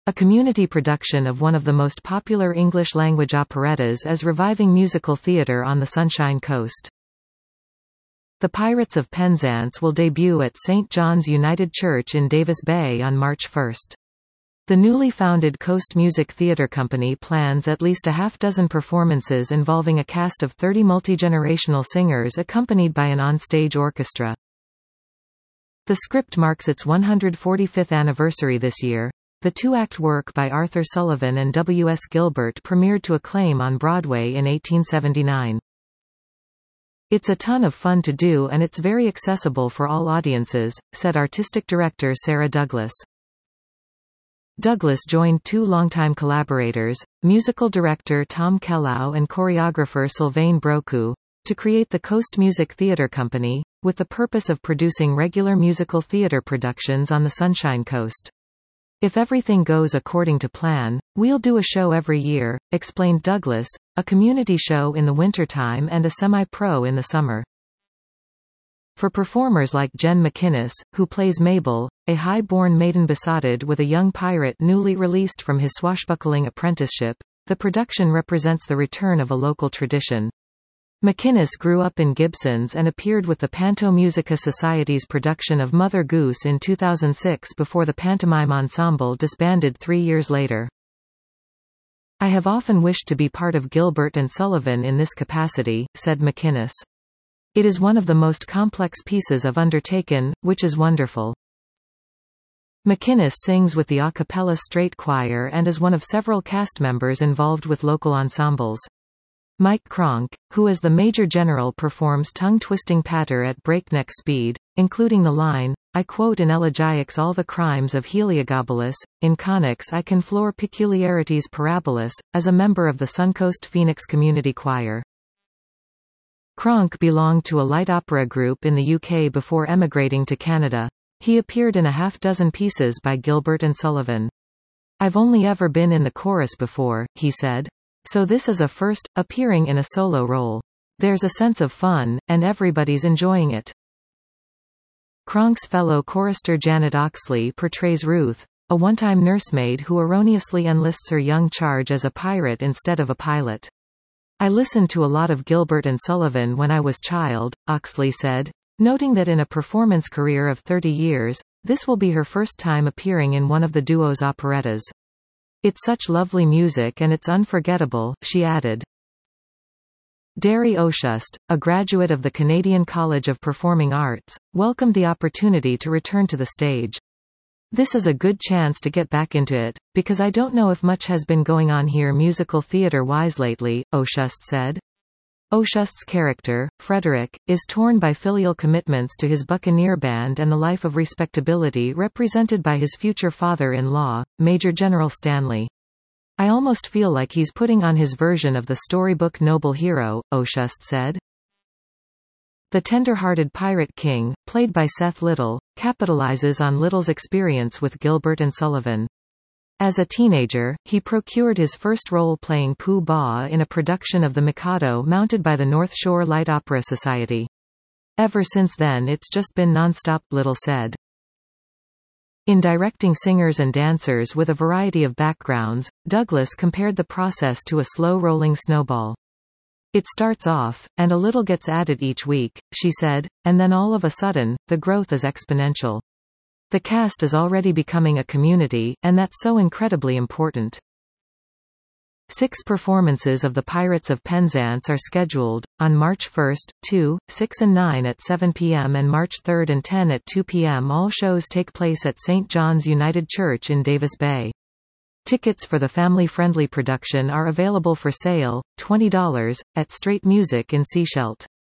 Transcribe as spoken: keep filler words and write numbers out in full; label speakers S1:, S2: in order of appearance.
S1: A community production of one of the most popular English-language operettas is reviving musical theatre on the Sunshine Coast. The Pirates of Penzance will debut at Saint John's United Church in Davis Bay on March first. The newly founded Coast Music Theatre Company plans at least a half-dozen performances involving a cast of thirty multi-generational singers accompanied by an on-stage orchestra. The script marks its one hundred forty-fifth anniversary this year. The two-act work by Arthur Sullivan and W S Gilbert premiered to acclaim on Broadway in eighteen seventy-nine. "It's a ton of fun to do and it's very accessible for all audiences," said artistic director Sarah Douglas. Douglas joined two longtime collaborators, musical director Tom Kellow and choreographer Sylvain Brocu, to create the Coast Music Theatre Company, with the purpose of producing regular musical theatre productions on the Sunshine Coast. "If everything goes according to plan, we'll do a show every year," explained Douglas, "a community show in the wintertime and a semi-pro in the summer." For performers like Jen McInnes, who plays Mabel, a high-born maiden besotted with a young pirate newly released from his swashbuckling apprenticeship, the production represents the return of a local tradition. McInnes grew up in Gibsons and appeared with the Panto Musica Society's production of Mother Goose in two thousand six before the pantomime ensemble disbanded three years later. "I have often wished to be part of Gilbert and Sullivan in this capacity," said McInnes. "It is one of the most complex pieces I've undertaken, which is wonderful." McInnes sings with the a cappella Straight Choir and is one of several cast members involved with local ensembles. Mike Kronk, who as the Major General performs tongue-twisting patter at breakneck speed, including the line, "I quote in elegiacs all the crimes of Heliogabalus, in conics I can floor peculiarities parabolus," as a member of the Suncoast Phoenix Community Choir. Kronk belonged to a light opera group in the U K before emigrating to Canada. He appeared in a half-dozen pieces by Gilbert and Sullivan. "I've only ever been in the chorus before," he said. "So this is a first, appearing in a solo role. There's a sense of fun, and everybody's enjoying it." Kronk's fellow chorister Janet Oxley portrays Ruth, a one-time nursemaid who erroneously enlists her young charge as a pirate instead of a pilot. "I listened to a lot of Gilbert and Sullivan when I was child," Oxley said, noting that in a performance career of thirty years, this will be her first time appearing in one of the duo's operettas. "It's such lovely music and it's unforgettable," she added. Derry Oshust, a graduate of the Canadian College of Performing Arts, welcomed the opportunity to return to the stage. "This is a good chance to get back into it, because I don't know if much has been going on here musical theatre-wise lately," Oshust said. Oshust's character, Frederick, is torn by filial commitments to his buccaneer band and the life of respectability represented by his future father-in-law, Major General Stanley. "I almost feel like he's putting on his version of the storybook noble hero," Oshust said. The tender-hearted Pirate King, played by Seth Little, capitalizes on Little's experience with Gilbert and Sullivan. As a teenager, he procured his first role playing Pooh Bah in a production of The Mikado mounted by the North Shore Light Opera Society. "Ever since then it's just been non-stop," Little said. In directing singers and dancers with a variety of backgrounds, Douglas compared the process to a slow-rolling snowball. "It starts off, and a little gets added each week," she said, "and then all of a sudden, the growth is exponential. The cast is already becoming a community, and that's so incredibly important." Six performances of The Pirates of Penzance are scheduled, on March first, two, six and nine at seven p m and March third and ten at two p m All shows take place at Saint John's United Church in Davis Bay. Tickets for the family-friendly production are available for sale, twenty dollars, at Straight Music in Sechelt.